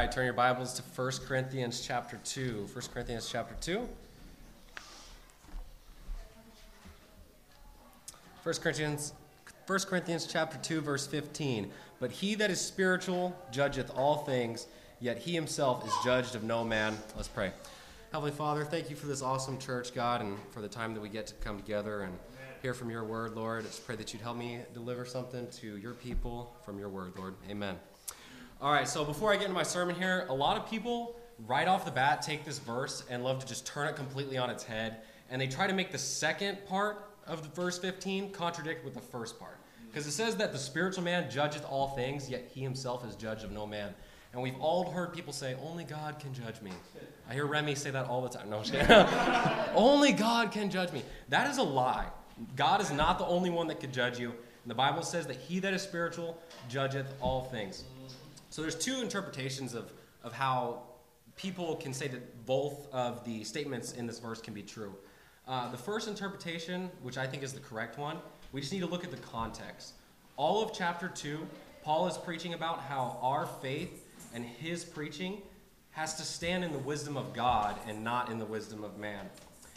right, turn your Bibles to 1 Corinthians chapter 2. 1 Corinthians chapter 2. 1 Corinthians chapter 2, verse 15. But he that is spiritual judgeth all things, yet he himself is judged of no man. Let's pray. Heavenly Father, thank you for this awesome church, God, and for the time that we get to come together and hear from your word, Lord. I just pray that you'd help me deliver something to your people from your word, Lord. Amen. All right, so before I get into my sermon here, a lot of people right off the bat take this verse and love to just turn it completely on its head, and they try to make the second part of the verse 15 contradict with the first part. Because it says that the spiritual man judgeth all things, yet he himself is judged of no man. And we've all heard people say, only God can judge me. I hear Remy say that all the time. No, I'm just kidding. Only God can judge me. That is a lie. God is not the only one that could judge you. And the Bible says that he that is spiritual judgeth all things. So there's two interpretations of how people can say that both of the statements in this verse can be true. The first interpretation, which I think is the correct one, we just need to look at the context. All of chapter 2, Paul is preaching about how our faith and his preaching has to stand in the wisdom of God and not in the wisdom of man.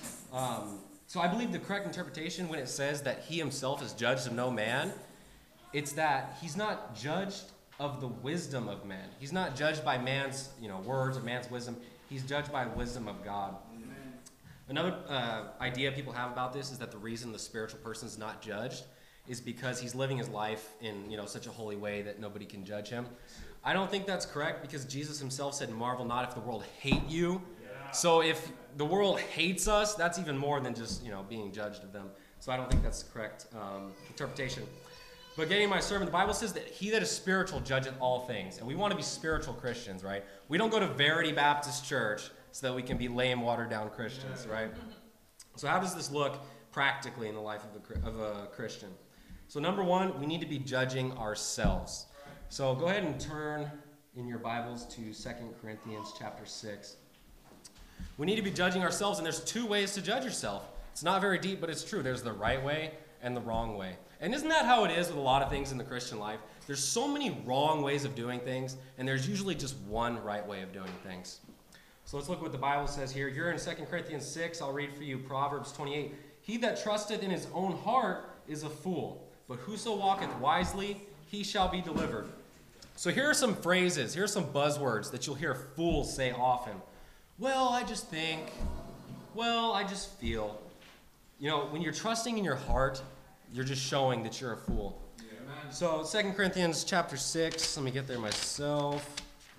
So I believe the correct interpretation when it says that he himself is judged of no man, it's that he's not judged of the wisdom of man. He's not judged by man's words or man's wisdom. He's judged by wisdom of God. Amen. Another idea people have about this is that the reason the spiritual person is not judged is because he's living his life in such a holy way that nobody can judge him. I don't think that's correct because Jesus himself said, "Marvel not if the world hate you." Yeah. So if the world hates us, that's even more than just being judged of them. So I don't think that's the correct interpretation. But getting my sermon, the Bible says that he that is spiritual judgeth all things. And we want to be spiritual Christians, right? We don't go to Verity Baptist Church so that we can be lame, watered-down Christians, right? So how does this look practically in the life of a Christian? So number one, we need to be judging ourselves. So go ahead and turn in your Bibles to 2 Corinthians chapter 6. We need to be judging ourselves, and there's two ways to judge yourself. It's not very deep, but it's true. There's the right way and the wrong way. And isn't that how it is with a lot of things in the Christian life? There's so many wrong ways of doing things, and there's usually just one right way of doing things. So let's look what the Bible says here. You're in 2 Corinthians 6. I'll read for you Proverbs 28. He that trusteth in his own heart is a fool, but whoso walketh wisely, he shall be delivered. So here are some phrases, here are some buzzwords that you'll hear fools say often. Well, I just think. Well, I just feel. When you're trusting in your heart, you're just showing that you're a fool. Yeah. So 2 Corinthians chapter 6, let me get there myself.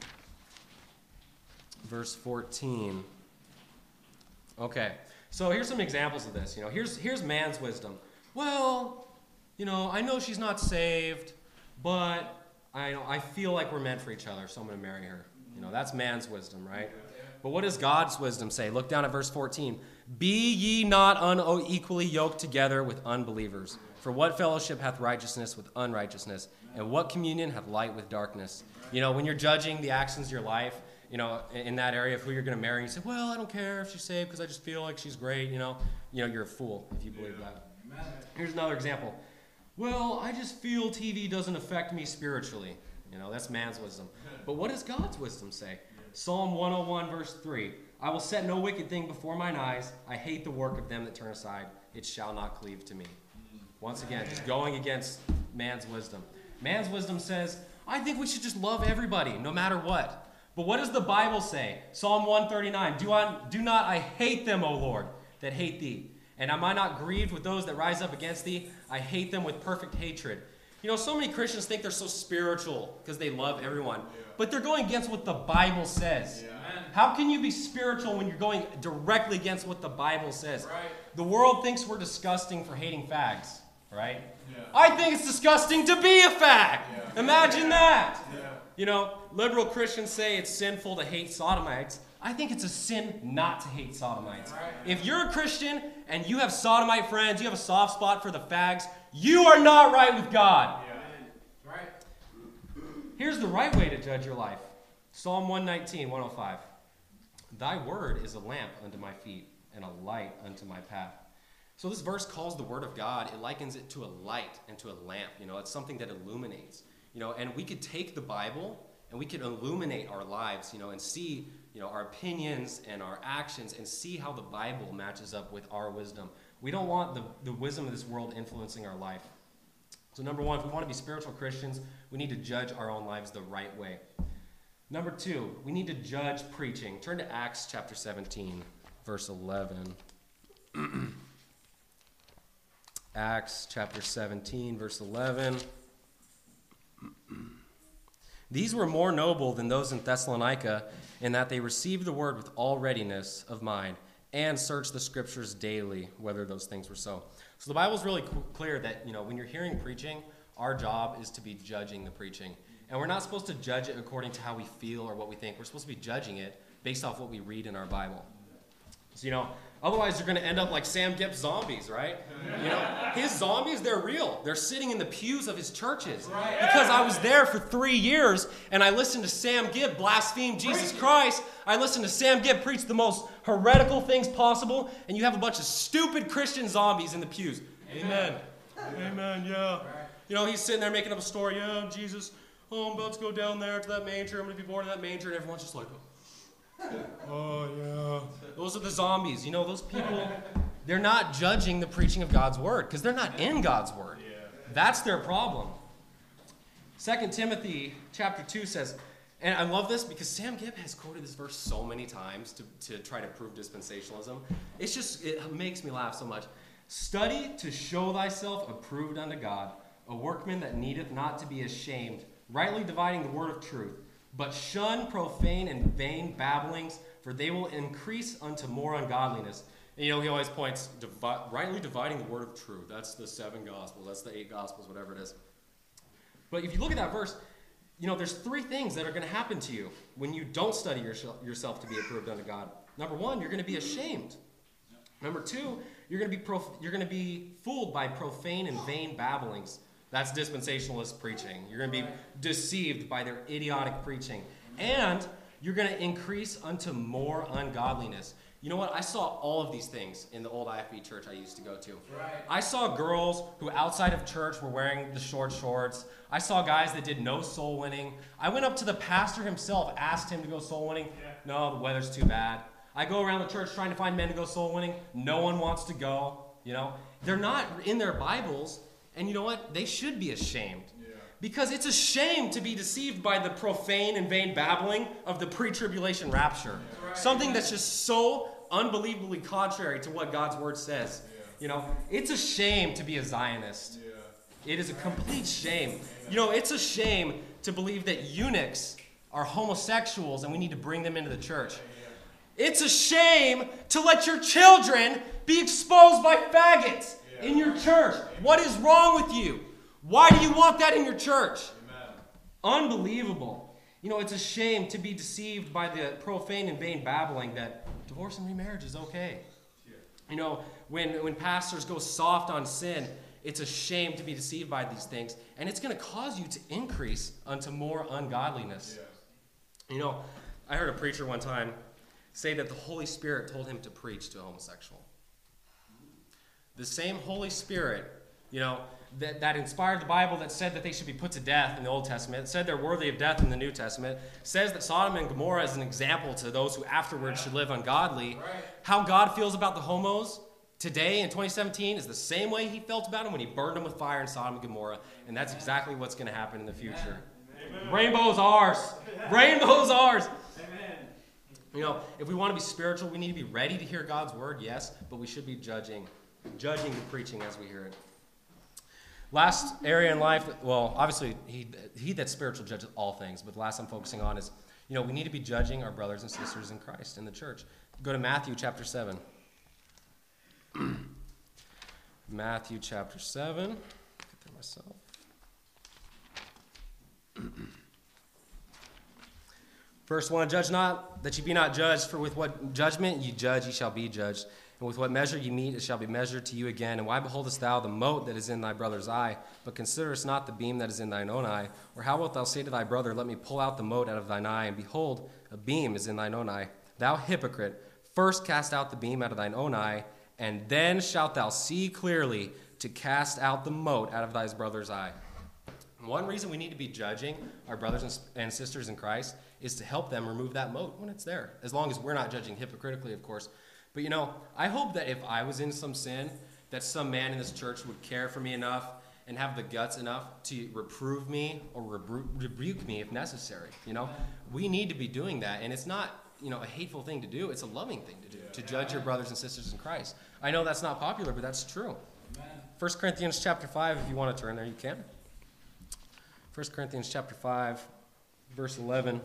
Verse 14. Okay, so here's some examples of this. Here's man's wisdom. Well, I know she's not saved, but I feel like we're meant for each other, so I'm going to marry her. That's man's wisdom, right? But what does God's wisdom say? Look down at verse 14. Be ye not unequally yoked together with unbelievers. For what fellowship hath righteousness with unrighteousness? And what communion hath light with darkness? When you're judging the actions of your life, in that area of who you're going to marry, you say, well, I don't care if she's saved because I just feel like she's great. You're a fool if you believe that. Here's another example. Well, I just feel TV doesn't affect me spiritually. That's man's wisdom. But what does God's wisdom say? Psalm 101, verse 3. I will set no wicked thing before mine eyes. I hate the work of them that turn aside. It shall not cleave to me. Once again, just going against man's wisdom. Man's wisdom says, I think we should just love everybody, no matter what. But what does the Bible say? Psalm 139. Do not I hate them, O Lord, that hate thee. And am I not grieved with those that rise up against thee? I hate them with perfect hatred. So many Christians think they're so spiritual because they love everyone. But they're going against what the Bible says. Yeah. How can you be spiritual when you're going directly against what the Bible says? Right. The world thinks we're disgusting for hating fags, right? Yeah. I think it's disgusting to be a fag. Yeah. Imagine that. Yeah. Liberal Christians say it's sinful to hate sodomites. I think it's a sin not to hate sodomites. Right. If you're a Christian and you have sodomite friends, you have a soft spot for the fags, you are not right with God. Yeah. Right. Here's the right way to judge your life. Psalm 119, 105. Thy word is a lamp unto my feet and a light unto my path. So this verse calls the word of God, it likens it to a light and to a lamp. It's something that illuminates. And we could take the Bible and we can illuminate our lives, and see, our opinions and our actions, and see how the Bible matches up with our wisdom. We don't want the wisdom of this world influencing our life. So number one, if we want to be spiritual Christians, we need to judge our own lives the right way. Number two, we need to judge preaching. Turn to Acts chapter 17, verse 11. Acts chapter 17, verse 11. These were more noble than those in Thessalonica, in that they received the word with all readiness of mind, and searched the scriptures daily, whether those things were so. So the Bible's really clear that, when you're hearing preaching, our job is to be judging the preaching. And we're not supposed to judge it according to how we feel or what we think. We're supposed to be judging it based off what we read in our Bible. So, otherwise you're going to end up like Sam Gipp's zombies, right? His zombies, they're real. They're sitting in the pews of his churches. Because I was there for 3 years, and I listened to Sam Gipp blaspheme Jesus Christ. I listened to Sam Gipp preach the most heretical things possible, and you have a bunch of stupid Christian zombies in the pews. Amen. Amen, yeah. He's sitting there making up a story. Yeah, Jesus, I'm about to go down there to that manger. I'm going to be born in that manger. And everyone's just like, oh, yeah. Those are the zombies. Those people, they're not judging the preaching of God's word because they're not in God's word. That's their problem. 2 Timothy chapter 2 says, and I love this because Sam Gipp has quoted this verse so many times to try to prove dispensationalism. It makes me laugh so much. Study to show thyself approved unto God, a workman that needeth not to be ashamed, rightly dividing the word of truth. But shun profane and vain babblings, for they will increase unto more ungodliness. And he always points, rightly dividing the word of truth. That's the 7 Gospels. That's the 8 Gospels, whatever it is. But if you look at that verse, there's 3 things that are going to happen to you when you don't study yourself to be approved unto God. Number 1, you're going to be ashamed. Number 2, you're going to be fooled by profane and vain babblings. That's dispensationalist preaching. You're going to be deceived by their idiotic preaching. And you're going to increase unto more ungodliness. You know what? I saw all of these things in the old IFB church I used to go to. Right. I saw girls who outside of church were wearing the short shorts. I saw guys that did no soul winning. I went up to the pastor himself, asked him to go soul winning. Yeah. No, the weather's too bad. I go around the church trying to find men to go soul winning. No one wants to go. They're not in their Bibles. And you know what? They should be ashamed. Yeah. Because it's a shame to be deceived by the profane and vain babbling of the pre-tribulation rapture. Yeah. Right. Something that's just so unbelievably contrary to what God's word says. Yeah. It's a shame to be a Zionist. Yeah. It is a complete shame. It's a shame to believe that eunuchs are homosexuals and we need to bring them into the church. Yeah. It's a shame to let your children be exposed by faggots in your church. What is wrong with you? Why do you want that in your church? Amen. Unbelievable. It's a shame to be deceived by the profane and vain babbling that divorce and remarriage is okay. Yeah. When pastors go soft on sin, it's a shame to be deceived by these things, and it's going to cause you to increase unto more ungodliness. Yeah. I heard a preacher one time say that the Holy Spirit told him to preach to a homosexual. The same Holy Spirit, that inspired the Bible, that said that they should be put to death in the Old Testament, said they're worthy of death in the New Testament, says that Sodom and Gomorrah is an example to those who afterwards should live ungodly. Right. How God feels about the homos today in 2017 is the same way he felt about them when he burned them with fire in Sodom and Gomorrah, and that's exactly what's going to happen in the future. Amen. Rainbow's ours. Rainbow's ours. Amen. If we want to be spiritual, we need to be ready to hear God's word, yes, but we should be judging the preaching as we hear it. Last area in life, well, obviously, he that's spiritual judges all things, but the last I'm focusing on is, we need to be judging our brothers and sisters in Christ, in the church. Go to Matthew chapter 7. Matthew chapter 7. Get there myself. Verse 1, judge not, that ye be not judged, for with what judgment ye judge, ye shall be judged. And with what measure ye meet, it shall be measured to you again. And why beholdest thou the mote that is in thy brother's eye, but considerest not the beam that is in thine own eye? Or how wilt thou say to thy brother, let me pull out the mote out of thine eye, and behold, a beam is in thine own eye? Thou hypocrite, first cast out the beam out of thine own eye, and then shalt thou see clearly to cast out the mote out of thy brother's eye. One reason we need to be judging our brothers and sisters in Christ is to help them remove that mote when it's there, as long as we're not judging hypocritically, of course. But, I hope that if I was in some sin, that some man in this church would care for me enough and have the guts enough to reprove me or rebuke me if necessary. We need to be doing that, and it's not a hateful thing to do. It's a loving thing to do, to judge your brothers and sisters in Christ. I know that's not popular, but that's true. 1 Corinthians chapter 5, if you want to turn there, you can. 1 Corinthians chapter 5, verse 11.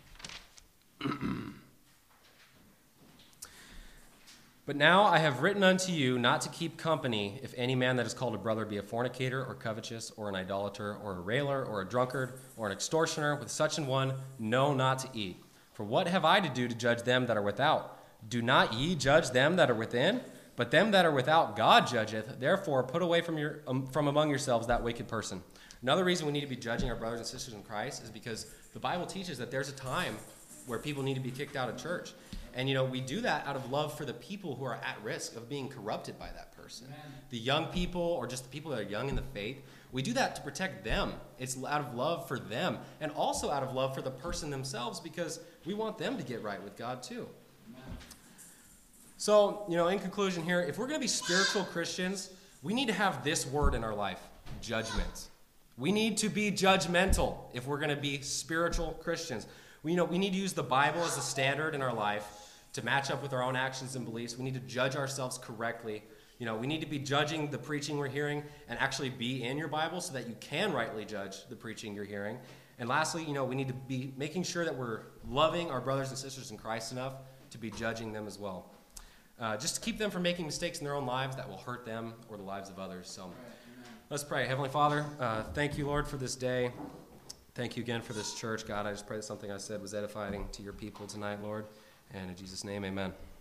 But now I have written unto you not to keep company if any man that is called a brother be a fornicator or covetous or an idolater or a railer or a drunkard or an extortioner. With such an one, no, not to eat. For what have I to do to judge them that are without? Do not ye judge them that are within? But them that are without God judgeth. Therefore put away from among yourselves that wicked person. Another reason we need to be judging our brothers and sisters in Christ is because the Bible teaches that there's a time where people need to be kicked out of church. And, we do that out of love for the people who are at risk of being corrupted by that person. Amen. The young people or just the people that are young in the faith, we do that to protect them. It's out of love for them and also out of love for the person themselves because we want them to get right with God too. Amen. So, in conclusion here, if we're going to be spiritual Christians, we need to have this word in our life, judgment. We need to be judgmental if we're going to be spiritual Christians. We need to use the Bible as a standard in our life to match up with our own actions and beliefs. We need to judge ourselves correctly. We need to be judging the preaching we're hearing and actually be in your Bible so that you can rightly judge the preaching you're hearing. And lastly, we need to be making sure that we're loving our brothers and sisters in Christ enough to be judging them as well. Just to keep them from making mistakes in their own lives that will hurt them or the lives of others. So let's pray. Heavenly Father, thank you, Lord, for this day. Thank you again for this church. God, I just pray that something I said was edifying to your people tonight, Lord. And in Jesus' name, amen.